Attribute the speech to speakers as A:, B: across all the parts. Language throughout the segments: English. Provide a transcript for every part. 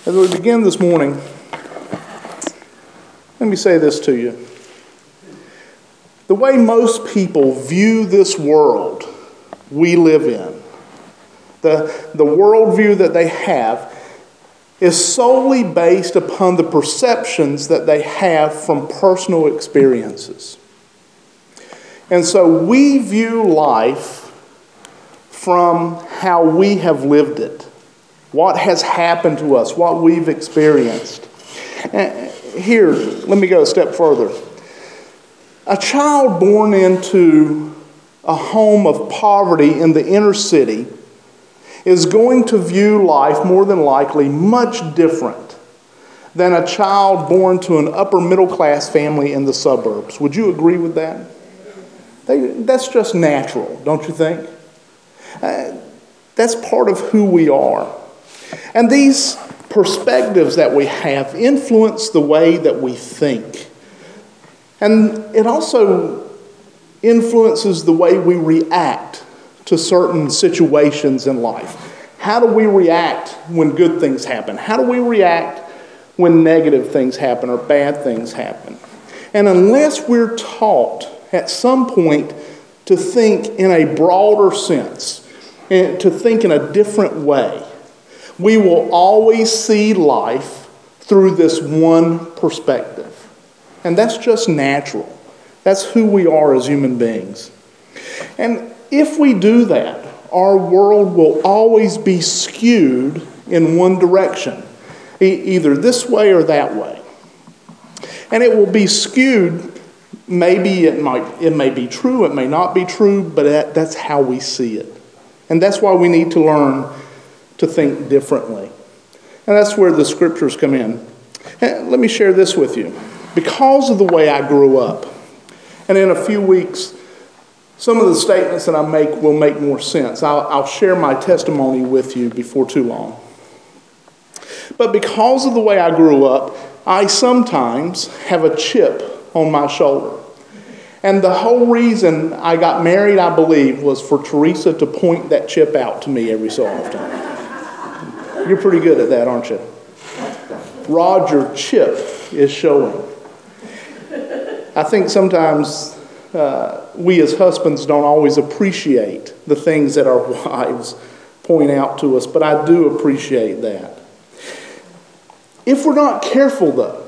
A: As we begin this morning, let me say this to you. The way most people view this world we live in, the worldview that they have, is solely based upon the perceptions that they have from personal experiences. And so we view life from how we have lived it, what has happened to us, what we've experienced. Here, let me go a step further. A child born into a home of poverty in the inner city is going to view life more than likely much different than a child born to an upper middle class family in the suburbs. Would you agree with that? That's just natural, don't you think? That's part of who we are. And these perspectives that we have influence the way that we think. And it also influences the way we react to certain situations in life. How do we react when good things happen? How do we react when negative things happen or bad things happen? And unless we're taught at some point to think in a broader sense, and to think in a different way, we will always see life through this one perspective. And that's just natural. That's who we are as human beings. And if we do that, our world will always be skewed in one direction, either this way or that way. And it will be skewed. Maybe it may be true, it may not be true, but that's how we see it. And that's why we need to learn to think differently. And that's where the scriptures come in. And let me share this with you. Because of the way I grew up, and in a few weeks, some of the statements that I make will make more sense. I'll share my testimony with you before too long. But because of the way I grew up, I sometimes have a chip on my shoulder. And the whole reason I got married, I believe, was for Teresa to point that chip out to me every so often. You're pretty good at that, aren't you? Roger, chip is showing. I think sometimes we as husbands don't always appreciate the things that our wives point out to us, but I do appreciate that. If we're not careful, though,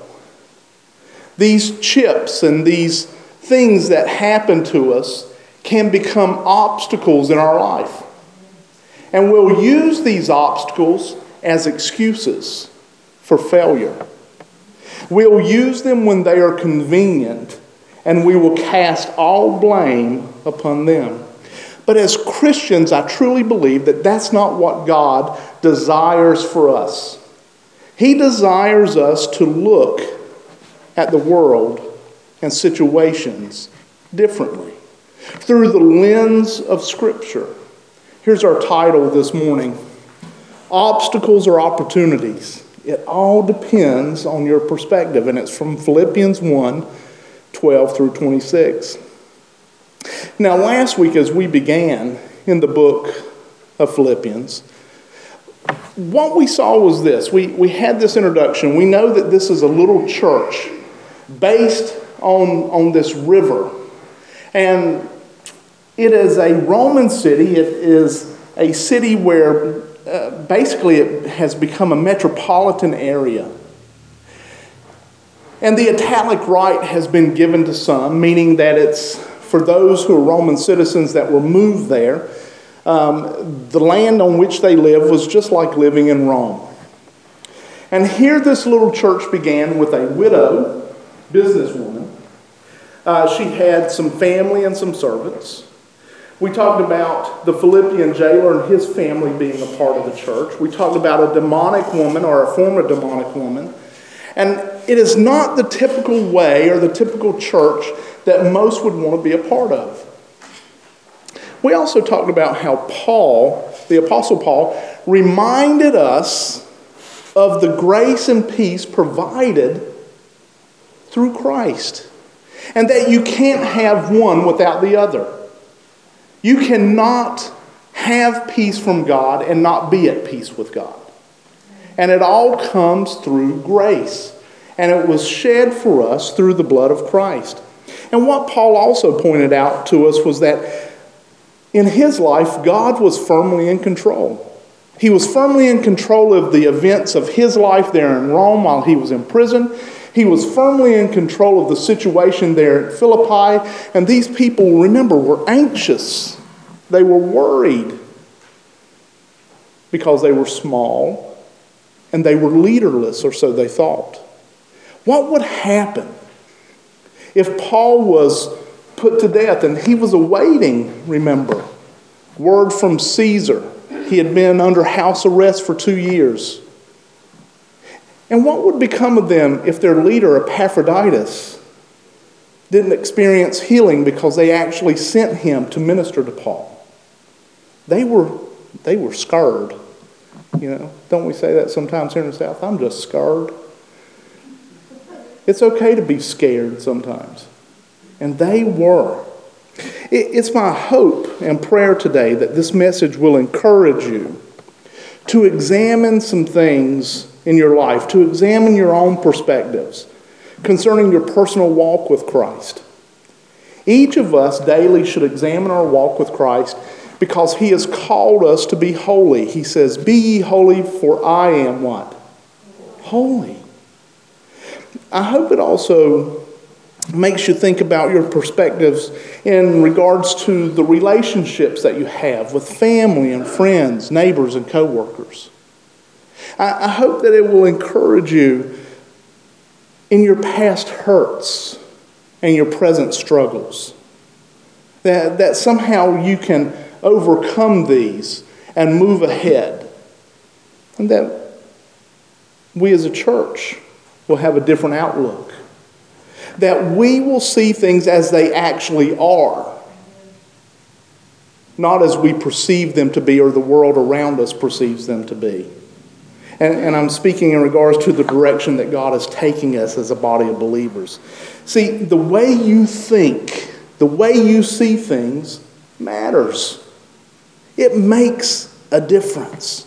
A: these chips and these things that happen to us can become obstacles in our life. And we'll use these obstacles as excuses for failure. We'll use them when they are convenient, and we will cast all blame upon them. But as Christians, I truly believe that that's not what God desires for us. He desires us to look at the world and situations differently, through the lens of Scripture. Here's our title this morning: Obstacles or Opportunities. It all depends on your perspective, and it's from Philippians 1, 12 through 26. Now, last week as we began in the book of Philippians, what we saw was this. We had this introduction. We know that this is a little church based on this river. And it is a Roman city. It is a city where basically it has become a metropolitan area. And the italic right has been given to some, meaning that it's for those who are Roman citizens that were moved there. The land on which they live was just like living in Rome. And here this little church began with a widow, businesswoman. She had some family and some servants. We talked about the Philippian jailer and his family being a part of the church. We talked about a demonic woman or a former demonic woman. And it is not the typical way or the typical church that most would want to be a part of. We also talked about how Paul, the Apostle Paul, reminded us of the grace and peace provided through Christ. And that you can't have one without the other. You cannot have peace from God and not be at peace with God. And it all comes through grace. And it was shed for us through the blood of Christ. And what Paul also pointed out to us was that in his life, God was firmly in control. He was firmly in control of the events of his life there in Rome while he was in prison. He was firmly in control of the situation there at Philippi. And these people, remember, were anxious. They were worried because they were small and they were leaderless, or so they thought. What would happen if Paul was put to death and he was awaiting, remember, word from Caesar? He had been under house arrest for 2 years. And what would become of them if their leader, Epaphroditus, didn't experience healing because they actually sent him to minister to Paul? They were scared. Don't we say that sometimes here in the South? I'm just scared. It's okay to be scared sometimes. And they were. It's my hope and prayer today that this message will encourage you to examine some things in your life, to examine your own perspectives concerning your personal walk with Christ. Each of us daily should examine our walk with Christ because he has called us to be holy. He says, "Be ye holy, for I am" what? Holy. I hope it also makes you think about your perspectives in regards to the relationships that you have with family and friends, neighbors and co-workers. I hope that it will encourage you in your past hurts and your present struggles. That somehow you can overcome these and move ahead. And that we as a church will have a different outlook. That we will see things as they actually are, not as we perceive them to be or the world around us perceives them to be. And I'm speaking in regards to the direction that God is taking us as a body of believers. See, the way you think, the way you see things matters. It makes a difference.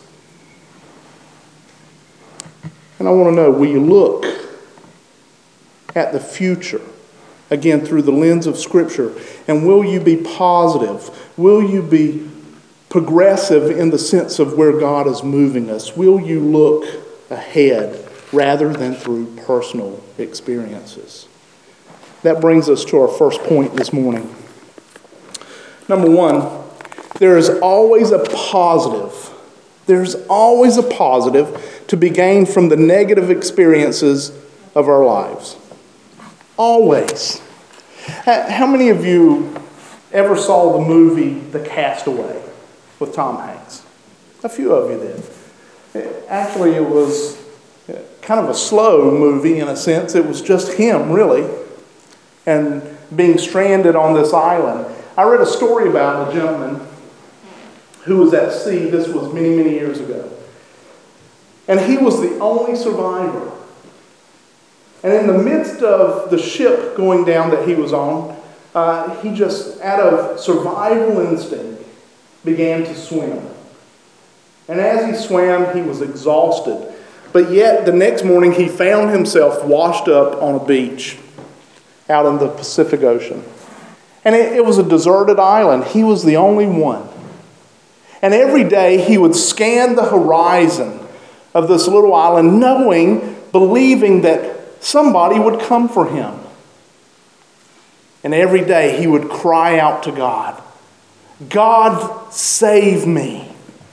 A: And I want to know, will you look at the future, again, through the lens of Scripture, and will you be positive? Will you be progressive in the sense of where God is moving us? Will you look ahead rather than through personal experiences? That brings us to our first point this morning. Number one, there is always a positive. There's always a positive to be gained from the negative experiences of our lives. Always. How many of you ever saw the movie The Castaway with Tom Hanks? A few of you did. Actually, it was kind of a slow movie in a sense. It was just him, really, and being stranded on this island. I read a story about a gentleman who was at sea. This was many, many years ago. And he was the only survivor. And in the midst of the ship going down that he was on, he just, out of survival instinct, began to swim. And as he swam, he was exhausted. But yet, the next morning, he found himself washed up on a beach out in the Pacific Ocean. And it was a deserted island. He was the only one. And every day, he would scan the horizon of this little island, believing that somebody would come for him. And every day he would cry out to God, "God, save me.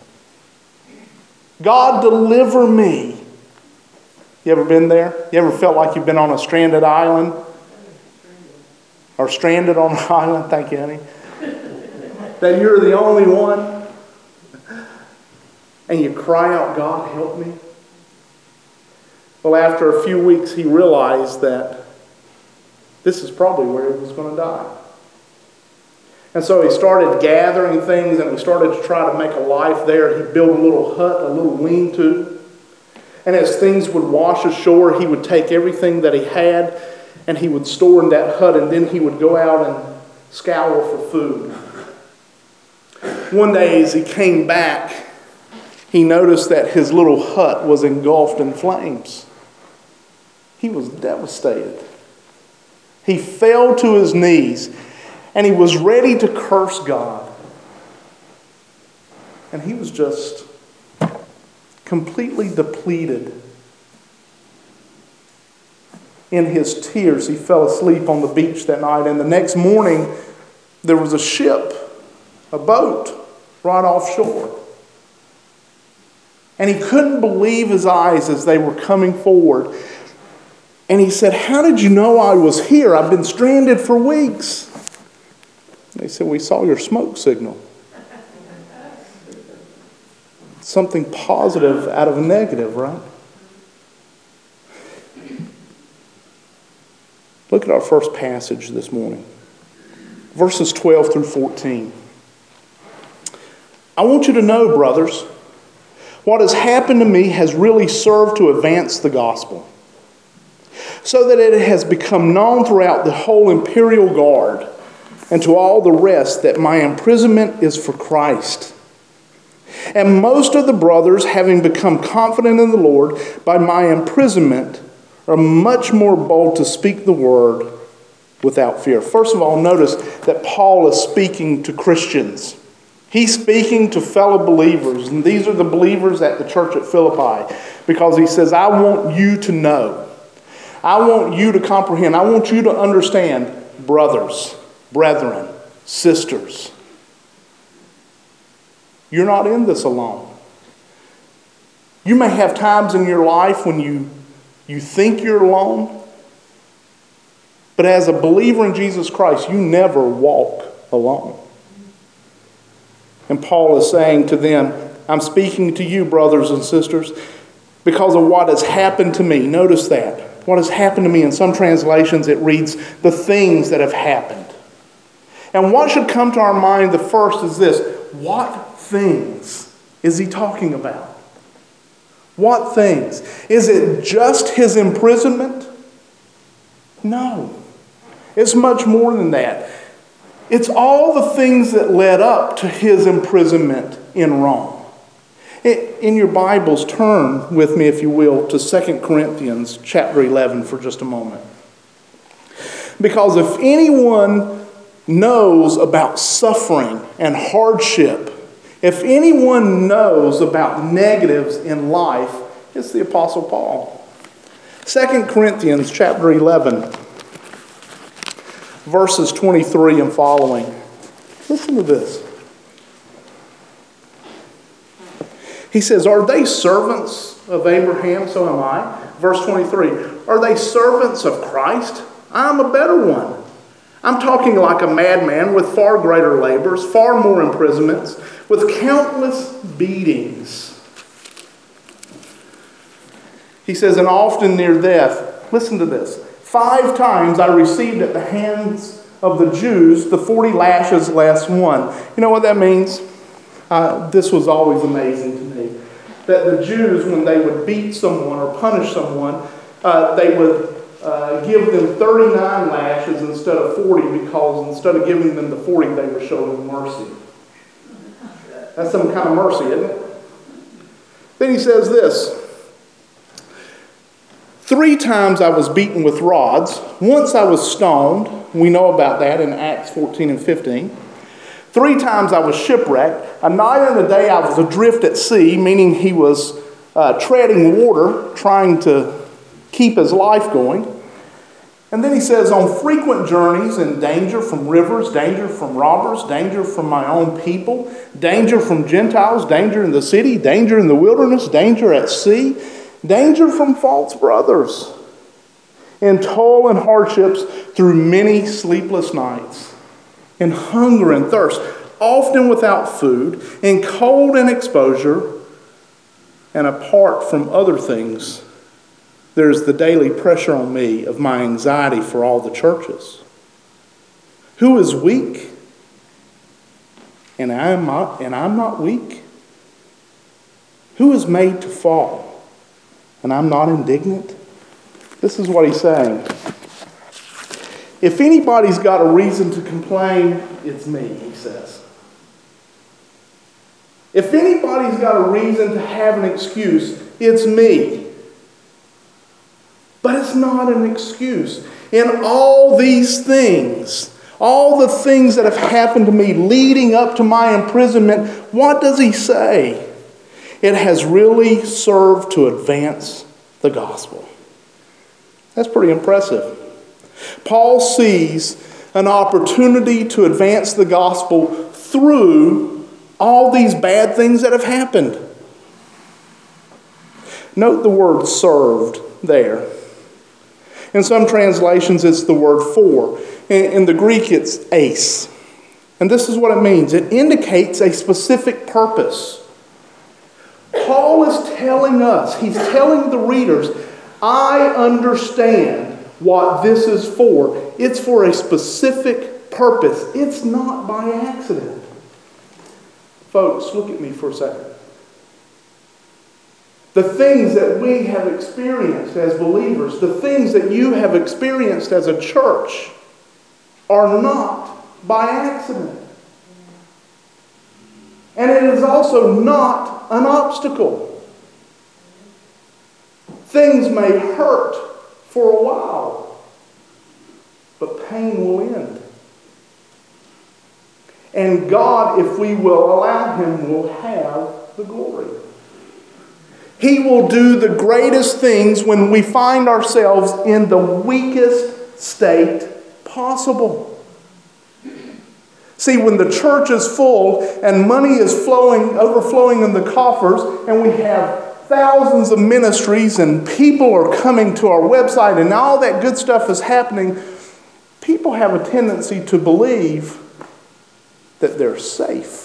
A: God, deliver me." You ever been there? You ever felt like you've been on a stranded island? Or stranded on an island? Thank you, honey. That you're the only one. And you cry out, "God, help me." Well, after a few weeks, he realized that this is probably where he was going to die. And so he started gathering things and he started to try to make a life there. He built a little hut, a little lean-to. And as things would wash ashore, he would take everything that he had and he would store in that hut, and then he would go out and scour for food. One day as he came back, he noticed that his little hut was engulfed in flames. He was devastated. He fell to his knees and he was ready to curse God. And he was just completely depleted. In his tears, he fell asleep on the beach that night. And the next morning, there was a ship, a boat, right offshore. And he couldn't believe his eyes as they were coming forward. And he said, "How did you know I was here? I've been stranded for weeks." They said, "We saw your smoke signal." Something positive out of a negative, right? Look at our first passage this morning. Verses 12 through 14. "I want you to know, brothers, what has happened to me has really served to advance the gospel, so that it has become known throughout the whole imperial guard and to all the rest that my imprisonment is for Christ. And most of the brothers, having become confident in the Lord by my imprisonment, are much more bold to speak the word without fear." First of all, notice that Paul is speaking to Christians. He's speaking to fellow believers, and these are the believers at the church at Philippi, because he says, "I want you to know. I want you to comprehend. I want you to understand, brothers, brethren, sisters. You're not in this alone. You may have times in your life when you think you're alone, but as a believer in Jesus Christ, you never walk alone." And Paul is saying to them, "I'm speaking to you, brothers and sisters, because of what has happened to me." Notice that. What has happened to me. In some translations, it reads, "the things that have happened." And what should come to our mind the first is this: what things is he talking about? What things? Is it just his imprisonment? No. It's much more than that. It's all the things that led up to his imprisonment in Rome. In your Bibles, turn with me, if you will, to 2 Corinthians chapter 11 for just a moment. Because if anyone knows about suffering and hardship, if anyone knows about negatives in life, it's the Apostle Paul. 2 Corinthians chapter 11, verses 23 and following. Listen to this. He says, "Are they servants of Abraham? So am I." Verse 23, "Are they servants of Christ? I am a better one. I'm talking like a madman with far greater labors, far more imprisonments, with countless beatings." He says, "and often near death." Listen to this. "5 times I received at the hands of the Jews the 40 lashes less one." You know what that means? This was always amazing to me. That the Jews, when they would beat someone or punish someone, they would give them 39 lashes instead of 40, because instead of giving them the 40, they were showing mercy. That's some kind of mercy, isn't it? Then he says this: "3 times I was beaten with rods. Once I was stoned." We know about that in Acts 14 and 15. 3 times I was shipwrecked. A night and a day I was adrift at sea, meaning he was treading water, trying to keep his life going. And then he says, "on frequent journeys in danger from rivers, danger from robbers, danger from my own people, danger from Gentiles, danger in the city, danger in the wilderness, danger at sea, danger from false brothers, in toil and hardships through many sleepless nights, in hunger and thirst, often without food, in cold and exposure, and apart from other things, there's the daily pressure on me of my anxiety for all the churches. Who is weak? And I'm not weak. Who is made to fall? And I'm not indignant?" This is what he's saying. If anybody's got a reason to complain, it's me, he says. If anybody's got a reason to have an excuse, it's me. But it's not an excuse. In all these things, all the things that have happened to me leading up to my imprisonment, what does he say? It has really served to advance the gospel. That's pretty impressive. Paul sees an opportunity to advance the gospel through all these bad things that have happened. Note the word served there. In some translations, it's the word for. In the Greek, it's eis. And this is what it means. It indicates a specific purpose. Paul is telling us, he's telling the readers, I understand what this is for. It's for a specific purpose. It's not by accident. Folks, look at me for a second. The things that we have experienced as believers, the things that you have experienced as a church, are not by accident. And it is also not an obstacle. Things may hurt for a while, but pain will end. And God, if we will allow Him, will have the glory. He will do the greatest things when we find ourselves in the weakest state possible. See, when the church is full and money is overflowing in the coffers, and we have thousands of ministries and people are coming to our website and all that good stuff is happening, people have a tendency to believe that they're safe.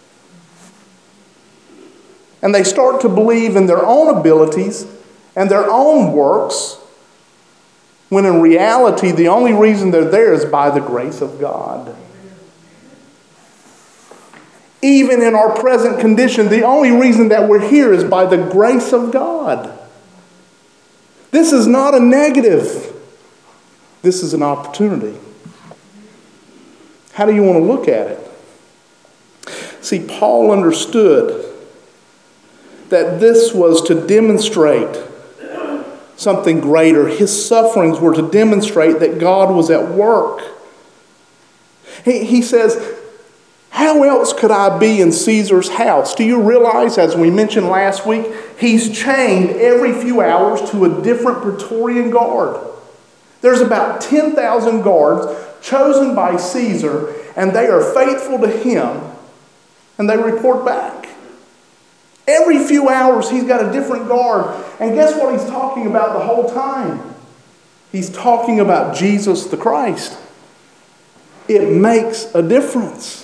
A: And they start to believe in their own abilities and their own works, when in reality, the only reason they're there is by the grace of God. Even in our present condition, the only reason that we're here is by the grace of God. This is not a negative. This is an opportunity. How do you want to look at it? See, Paul understood that this was to demonstrate something greater. His sufferings were to demonstrate that God was at work. He says, how else could I be in Caesar's house? Do you realize, as we mentioned last week, he's chained every few hours to a different Praetorian guard. There's about 10,000 guards chosen by Caesar, and they are faithful to him, and they report back. Every few hours, he's got a different guard. And guess what he's talking about the whole time? He's talking about Jesus the Christ. It makes a difference.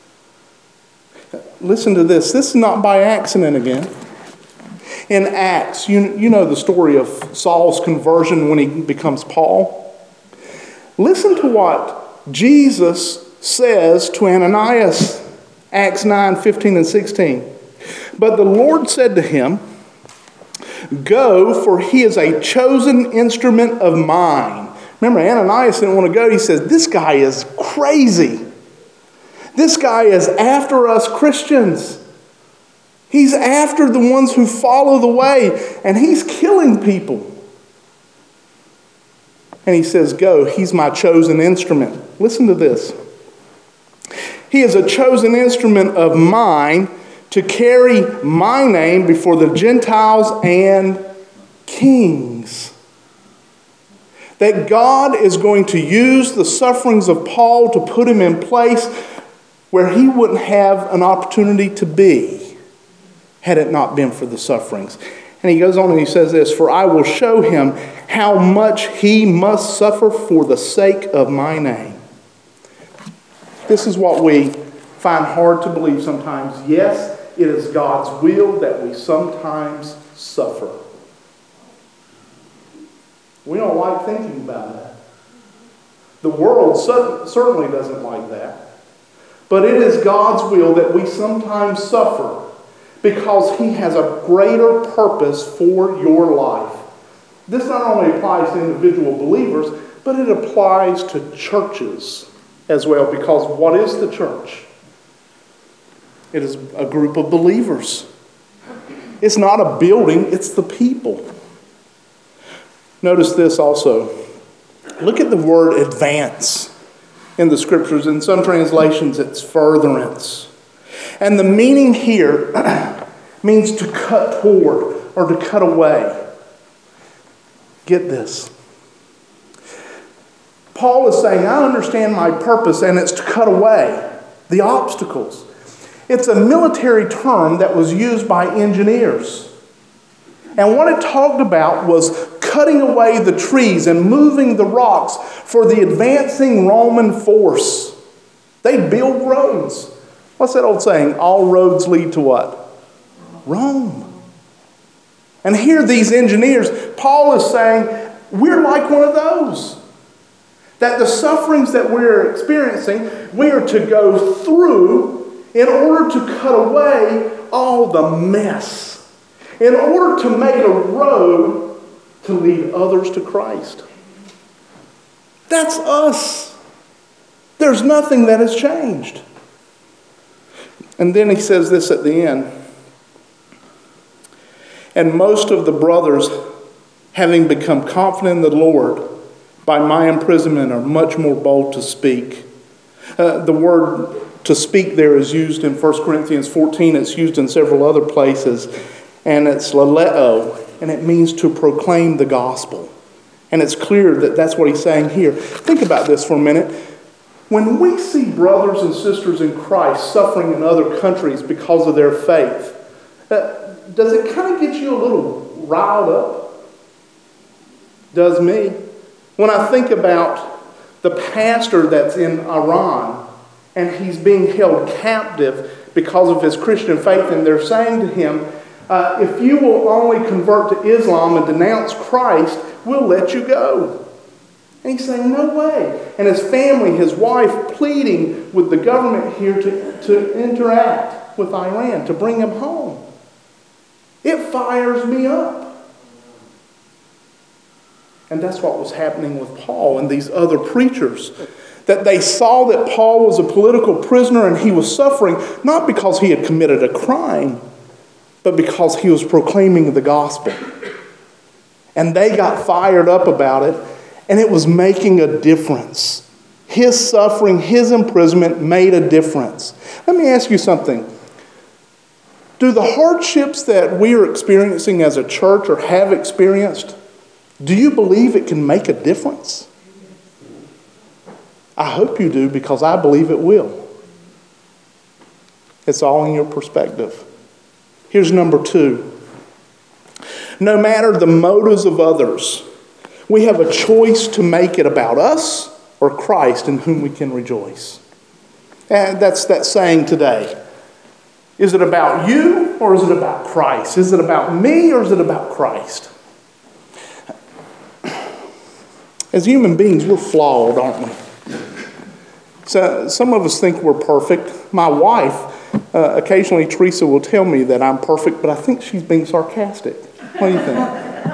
A: Listen to this. This is not by accident again. In Acts, you know the story of Saul's conversion when he becomes Paul. Listen to what Jesus says to Ananias, Acts 9, 15 and 16. But the Lord said to him, go, for he is a chosen instrument of mine. Remember, Ananias didn't want to go. He says, this guy is crazy. This guy is after us Christians. He's after the ones who follow the way, and he's killing people. And he says, go, he's my chosen instrument. Listen to this. He is a chosen instrument of mine to carry my name before the Gentiles and kings. That God is going to use the sufferings of Paul to put him in place where he wouldn't have an opportunity to be had it not been for the sufferings. And he goes on and he says this, for I will show him how much he must suffer for the sake of my name. This is what we find hard to believe sometimes. Yes, it is God's will that we sometimes suffer. We don't like thinking about that. The world certainly doesn't like that. But it is God's will that we sometimes suffer because He has a greater purpose for your life. This not only applies to individual believers, but it applies to churches as well, because what is the church? It is a group of believers. It's not a building, it's the people. Notice this also. Look at the word advance in the scriptures. In some translations, it's furtherance. And the meaning here means to cut toward or to cut away. Get this. Paul is saying, I understand my purpose, and it's to cut away the obstacles. It's a military term that was used by engineers. And what it talked about was cutting away the trees and moving the rocks for the advancing Roman force. They build roads. What's that old saying? All roads lead to what? Rome. And here these engineers, Paul is saying, we're like one of those. That the sufferings that we're experiencing, we are to go through in order to cut away all the mess. In order to make a road to lead others to Christ. That's us. There's nothing that has changed. And then he says this at the end. And most of the brothers, having become confident in the Lord by my imprisonment, are much more bold to speak. The word to speak there is used in 1 Corinthians 14. It's used in several other places. And it's laleo, and it means to proclaim the gospel. And it's clear that that's what he's saying here. Think about this for a minute. When we see brothers and sisters in Christ suffering in other countries because of their faith, does it kind of get you a little riled up? Does me. When I think about the pastor that's in Iran and he's being held captive because of his Christian faith, and they're saying to him, if you will only convert to Islam and denounce Christ, we'll let you go. And he's saying, no way. And his family, his wife, pleading with the government here to interact with Iran, to bring him home. It fires me up. And that's what was happening with Paul and these other preachers. That they saw that Paul was a political prisoner and he was suffering, not because he had committed a crime, but because he was proclaiming the gospel. And they got fired up about it, and it was making a difference. His suffering, his imprisonment made a difference. Let me ask you something. Do the hardships that we are experiencing as a church or have experienced, do you believe it can make a difference? I hope you do, because I believe it will. It's all in your perspective. Here's number 2. No matter the motives of others, we have a choice to make it about us or Christ in whom we can rejoice. And that's that saying today. Is it about you or is it about Christ? Is it about me or is it about Christ? As human beings, we're flawed, aren't we? So some of us think we're perfect. My wife, occasionally Teresa will tell me that I'm perfect, but I think she's being sarcastic. What do you think?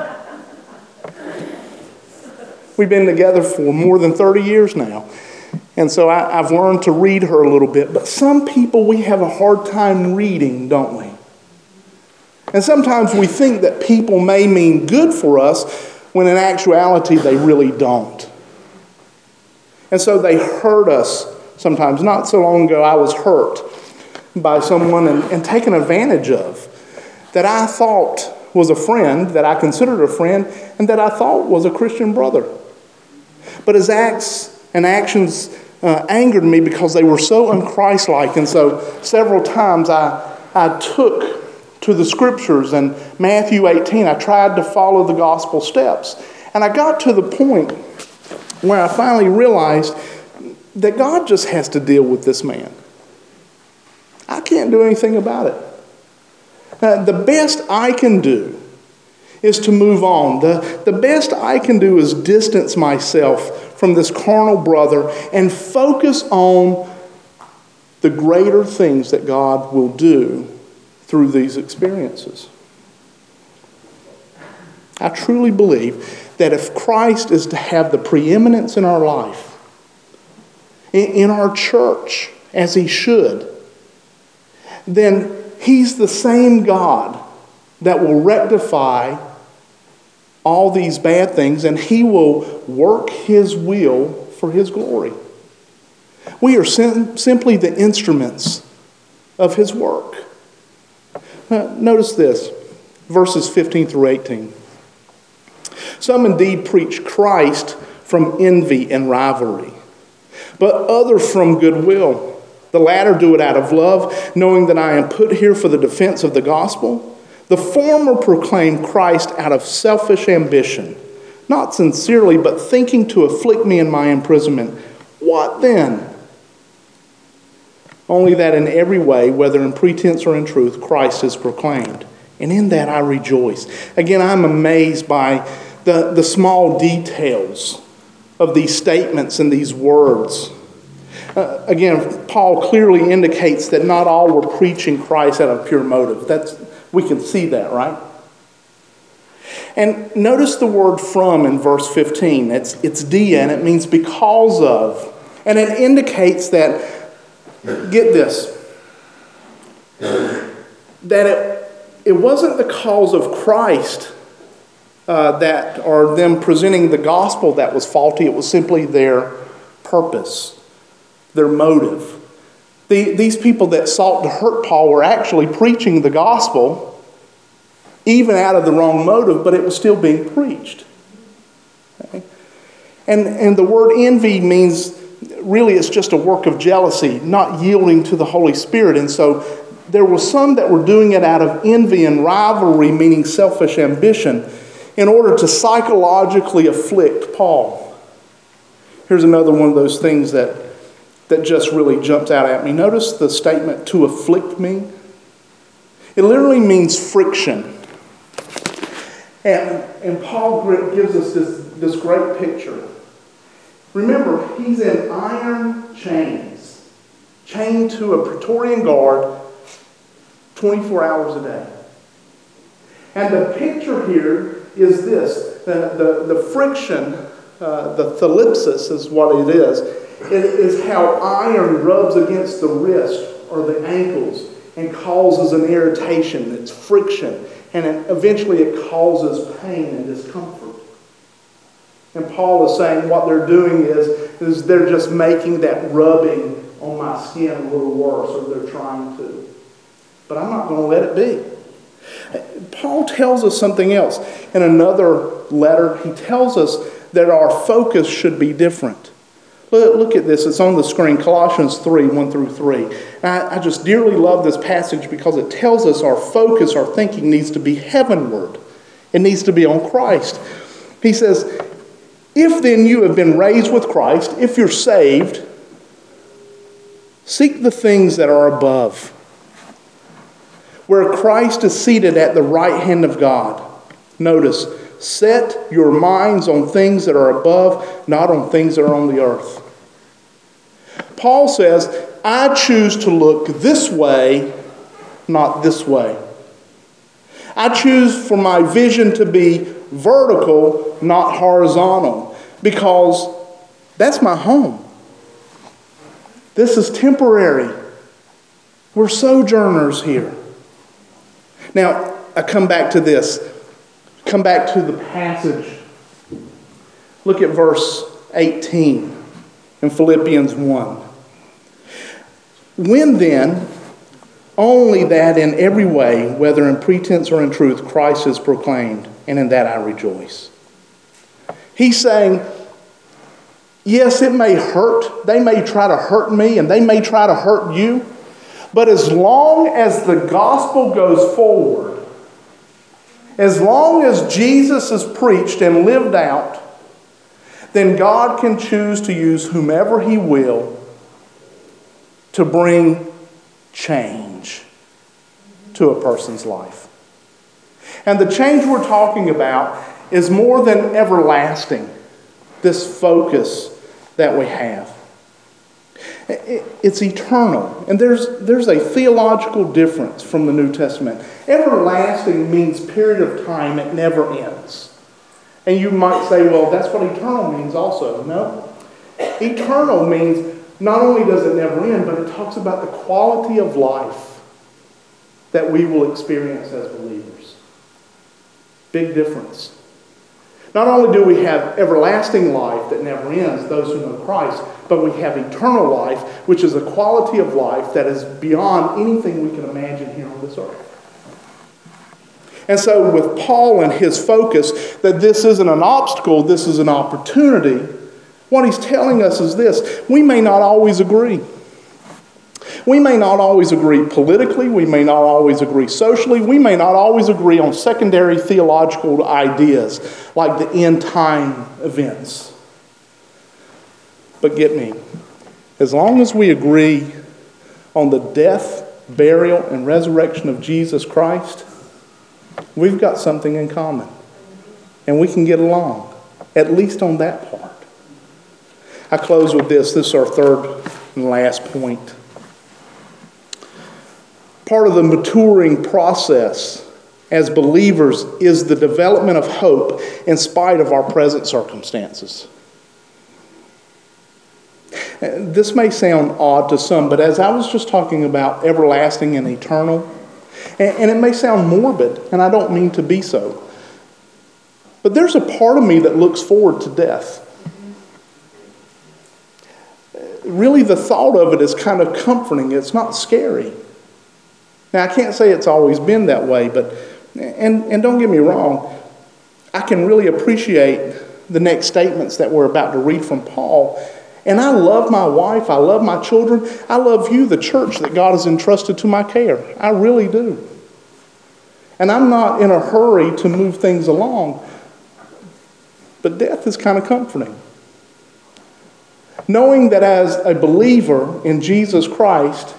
A: We've been together for more than 30 years now. And so I've learned to read her a little bit. But some people we have a hard time reading, don't we? And sometimes we think that people may mean good for us when in actuality they really don't. And so they hurt us sometimes. Not so long ago I was hurt by someone and taken advantage of that I thought was a friend, that I considered a friend, and that I thought was a Christian brother. But his acts and actions angered me because they were so unchristlike. And so several times I took to the scriptures and Matthew 18, I tried to follow the gospel steps. And I got to the point where I finally realized that God just has to deal with this man. I can't do anything about it. The best I can do is to move on. The best I can do is distance myself from this carnal brother and focus on the greater things that God will do through these experiences. I truly believe that if Christ is to have the preeminence in our life, in our church, as he should, then He's the same God that will rectify all these bad things, and He will work His will for His glory. We are simply the instruments of His work. Notice this, verses 15 through 18. Some indeed preach Christ from envy and rivalry, but others from goodwill. The latter do it out of love, knowing that I am put here for the defense of the gospel. The former proclaim Christ out of selfish ambition, not sincerely, but thinking to afflict me in my imprisonment. What then? Only that in every way, whether in pretense or in truth, Christ is proclaimed. And in that I rejoice. Again, I'm amazed by the small details of these statements and these words. Again, Paul clearly indicates that not all were preaching Christ out of pure motive. We can see that, right? And notice the word from in verse 15. It's dia, and it means because of. And it indicates that, get this, that it wasn't the cause of Christ or them presenting the gospel that was faulty. It was simply their purpose, their motive. These people that sought to hurt Paul were actually preaching the gospel, even out of the wrong motive, but it was still being preached. Okay? And the word envy means, really, it's just a work of jealousy, not yielding to the Holy Spirit. And so there were some that were doing it out of envy and rivalry, meaning selfish ambition, in order to psychologically afflict Paul. Here's another one of those things that just really jumped out at me. Notice the statement, to afflict me. It literally means friction. And Paul gives us this great picture. Remember, he's in iron chains, chained to a Praetorian guard 24 hours a day. And the picture here is this. The friction, the thalipsis is what it is. It is how iron rubs against the wrist or the ankles and causes an irritation. It's friction. And eventually it causes pain and discomfort. And Paul is saying what they're doing is they're just making that rubbing on my skin a little worse, or they're trying to. But I'm not going to let it be. Paul tells us something else. In another letter, he tells us that our focus should be different. Look at this. It's on the screen. Colossians 3, 1 through 3. I just dearly love this passage because it tells us our focus, our thinking needs to be heavenward. It needs to be on Christ. He says, if then you have been raised with Christ, if you're saved, seek the things that are above, where Christ is seated at the right hand of God. Notice, set your minds on things that are above, not on things that are on the earth. Paul says, I choose to look this way, not this way. I choose for my vision to be vertical, not horizontal, because that's my home. This is temporary. We're sojourners here. Now, I come back to this. Come back to the passage. Look at verse 18 in Philippians 1. When then, only that in every way, whether in pretense or in truth, Christ is proclaimed, and in that I rejoice. He's saying, yes, it may hurt. They may try to hurt me, and they may try to hurt you. But as long as the gospel goes forward, as long as Jesus is preached and lived out, then God can choose to use whomever He will to bring change to a person's life. And the change we're talking about is more than everlasting, this focus that we have. It's eternal. And there's a theological difference from the New Testament. Everlasting means period of time. It never ends. And you might say, well, that's what eternal means also. No. Eternal means not only does it never end, but it talks about the quality of life that we will experience as believers. Big difference. Not only do we have everlasting life that never ends, those who know Christ, but we have eternal life, which is a quality of life that is beyond anything we can imagine here on this earth. And so with Paul and his focus that this isn't an obstacle, this is an opportunity, what he's telling us is this: we may not always agree. We may not always agree politically, we may not always agree socially, we may not always agree on secondary theological ideas like the end time events. But get me, as long as we agree on the death, burial, and resurrection of Jesus Christ, we've got something in common. And we can get along, at least on that part. I close with this. This is our third and last point. Part of the maturing process as believers is the development of hope in spite of our present circumstances. This may sound odd to some, but as I was just talking about everlasting and eternal, and it may sound morbid, and I don't mean to be so, but there's a part of me that looks forward to death. Really, the thought of it is kind of comforting. It's not scary. Now, I can't say it's always been that way, but, and don't get me wrong, I can really appreciate the next statements that we're about to read from Paul. And I love my wife, I love my children, I love you, the church that God has entrusted to my care. I really do. And I'm not in a hurry to move things along, but death is kind of comforting. Knowing that as a believer in Jesus Christ,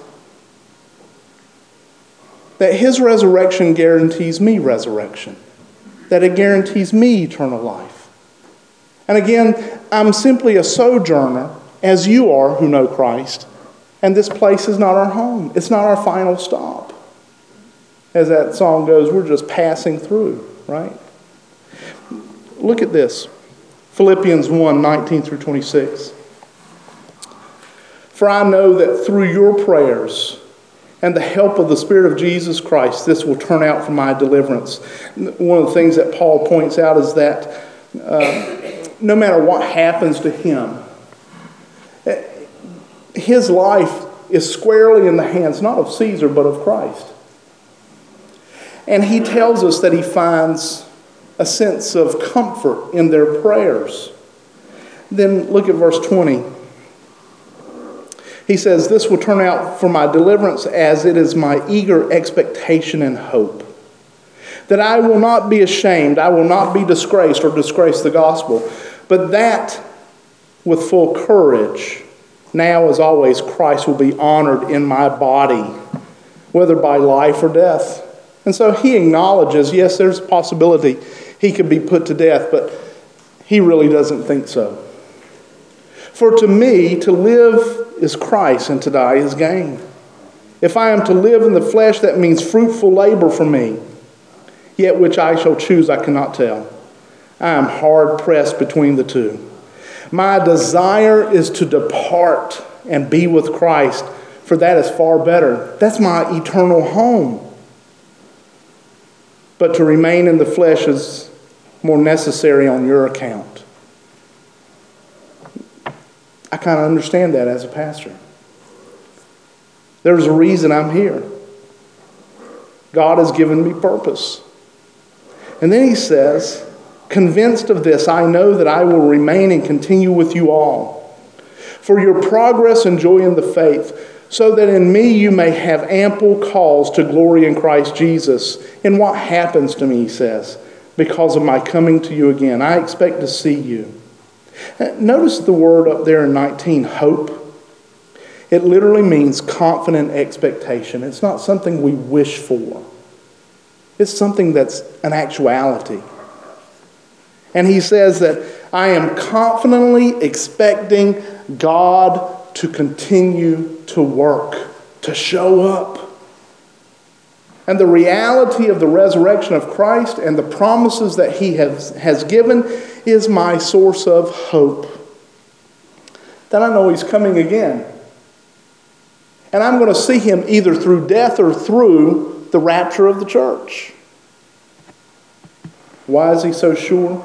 A: that his resurrection guarantees me resurrection. That it guarantees me eternal life. And again, I'm simply a sojourner, as you are who know Christ. And this place is not our home. It's not our final stop. As that song goes, we're just passing through, right? Look at this. Philippians 1:19 through 26. For I know that through your prayers and the help of the Spirit of Jesus Christ, this will turn out for my deliverance. One of the things that Paul points out is that no matter what happens to him, his life is squarely in the hands, not of Caesar, but of Christ. And he tells us that he finds a sense of comfort in their prayers. Then look at verse 20. He says, this will turn out for my deliverance as it is my eager expectation and hope. That I will not be ashamed, I will not be disgraced or disgrace the gospel, but that with full courage, now as always, Christ will be honored in my body, whether by life or death. And so he acknowledges, yes, there's a possibility he could be put to death, but he really doesn't think so. For to me, to live is Christ, and to die is gain. If I am to live in the flesh, that means fruitful labor for me. Yet which I shall choose, I cannot tell. I am hard pressed between the two. My desire is to depart and be with Christ, for that is far better. That's my eternal home. But to remain in the flesh is more necessary on your account. I kind of understand that as a pastor. There's a reason I'm here. God has given me purpose. And then he says, convinced of this, I know that I will remain and continue with you all, for your progress and joy in the faith, so that in me you may have ample cause to glory in Christ Jesus. In what happens to me, he says, because of my coming to you again. I expect to see you. Notice the word up there in 19, hope. It literally means confident expectation. It's not something we wish for. It's something that's an actuality. And he says that I am confidently expecting God to continue to work, to show up. And the reality of the resurrection of Christ and the promises that he has given is my source of hope. That I know he's coming again. And I'm going to see him either through death or through the rapture of the church. Why is he so sure?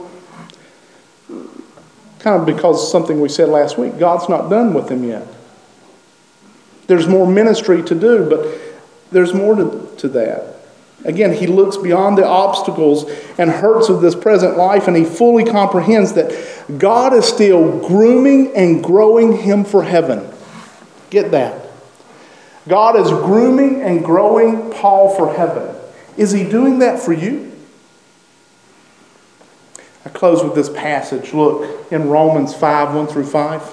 A: Kind of because of something we said last week. God's not done with him yet. There's more ministry to do, but there's more to that. Again, he looks beyond the obstacles and hurts of this present life, and he fully comprehends that God is still grooming and growing him for heaven. Get that. God is grooming and growing Paul for heaven. Is he doing that for you? I close with this passage. Look, in Romans 5, 1 through 5.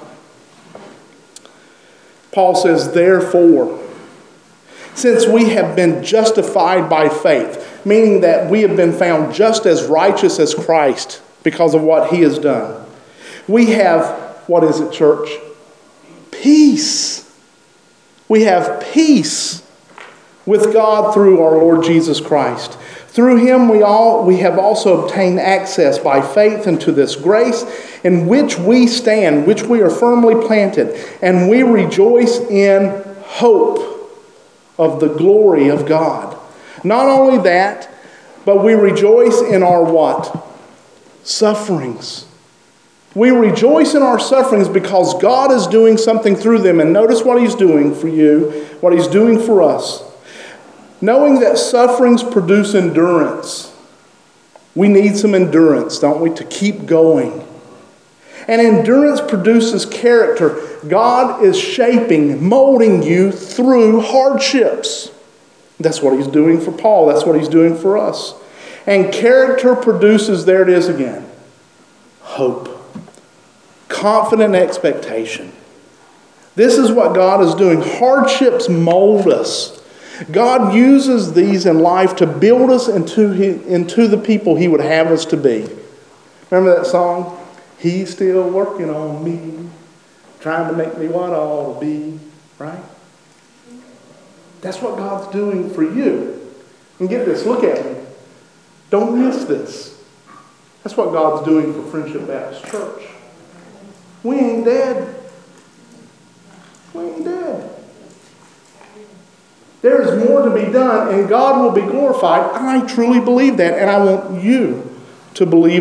A: Paul says, therefore, since we have been justified by faith, meaning that we have been found just as righteous as Christ because of what he has done, we have, what is it, church? Peace. We have peace with God through our Lord Jesus Christ. Through him we have also obtained access by faith into this grace in which we stand, which we are firmly planted, and we rejoice in hope of the glory of God. Not only that, but we rejoice in our what? Sufferings. We rejoice in our sufferings because God is doing something through them. And notice what he's doing for you, what he's doing for us. Knowing that sufferings produce endurance. We need some endurance, don't we, to keep going. And endurance produces character. God is shaping, molding you through hardships. That's what he's doing for Paul. That's what he's doing for us. And character produces, there it is again, hope. Confident expectation. This is what God is doing. Hardships mold us. God uses these in life to build us into the people he would have us to be. Remember that song? He's still working on me, trying to make me what I ought to be. Right? That's what God's doing for you. And get this, look at me. Don't miss this. That's what God's doing for Friendship Baptist Church. We ain't dead. We ain't dead. There is more to be done, and God will be glorified. I truly believe that, and I want you to believe